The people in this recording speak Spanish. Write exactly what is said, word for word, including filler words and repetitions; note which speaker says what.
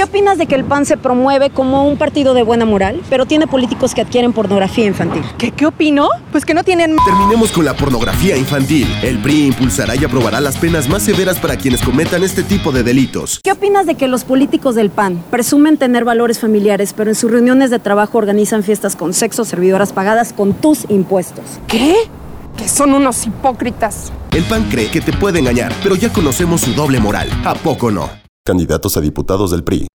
Speaker 1: opinas de que el P A N se promueve como un partido de buena moral, pero tiene políticos que adquieren pornografía infantil?
Speaker 2: ¿Qué, qué opino? Pues que no tienen...
Speaker 3: Terminemos con la pornografía infantil. El P R I impulsará y aprobará las penas más severas para quienes cometan este tipo de delitos.
Speaker 1: ¿Qué opinas de que los políticos del P A N presumen tener valores familiares, pero en sus reuniones de trabajo organizan fiestas con sexo, servidoras pagadas con tus impuestos?
Speaker 2: ¿Qué? Que son unos hipócritas.
Speaker 3: El P A N cree que te puede engañar, pero ya conocemos su doble moral. ¿A poco no?
Speaker 4: Candidatos a diputados del P R I.